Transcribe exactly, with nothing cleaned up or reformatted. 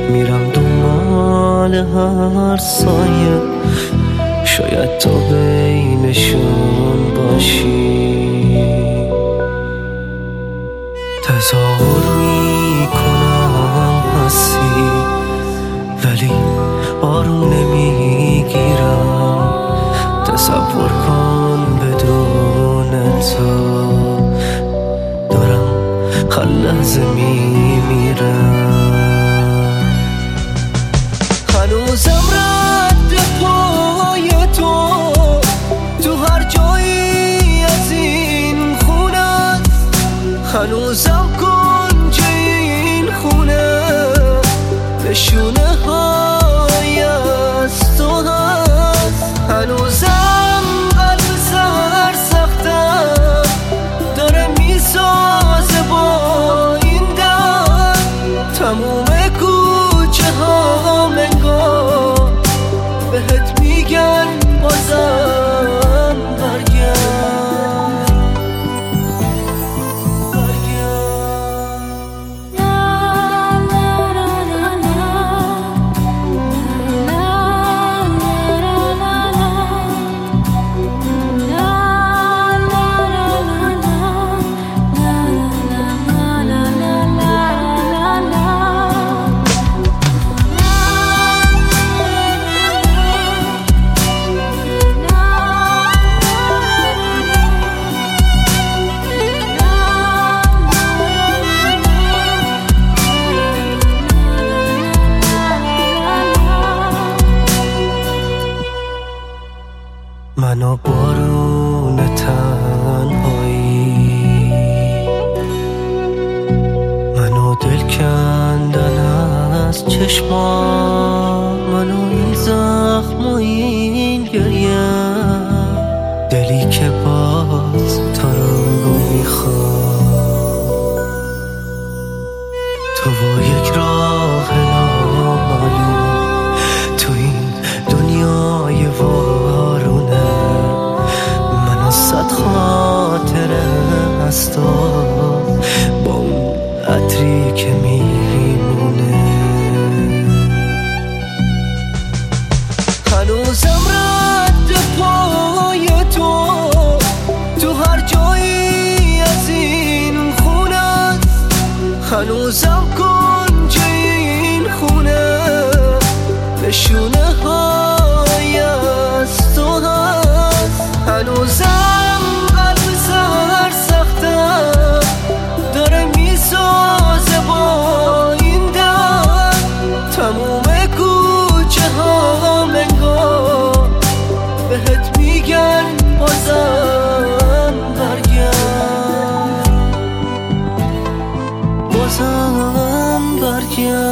میرم دنبال هر سایه، شاید تو بینشون باشی. تظاهر میکنم هستی ولی آروم نمیگیرم. تصور کن بدون تو دارم هر لحظه میمیرم. هنوزم رد پای تو تو هر جایی از این خونه، هنوزم کنج این خونه نشونه های از تو هست. هنوزم قلب سر سختم داره میسازه با این در، تموم کوچه ها منگاه بهت میگن بازم برگرد منو بارون تنهایی، منو دل کندن از چشمام، منو این زخم و این گریه، دلی که باز تو رو میخواد. تو با یک راه نامعلوم تو این دنیای وارونه، من از صد خاطره هستا با اون عطری که میمونه. هنوزم رد پای تو تو هر جایی از این خونه، هنوزم کنج این خونه نشونه های از تو هست. هنوزم قلب سر سختم داره میسازه با این در، تموم کوچه ها منگاه بهت میگن بازم برگرد، بازم برگرد.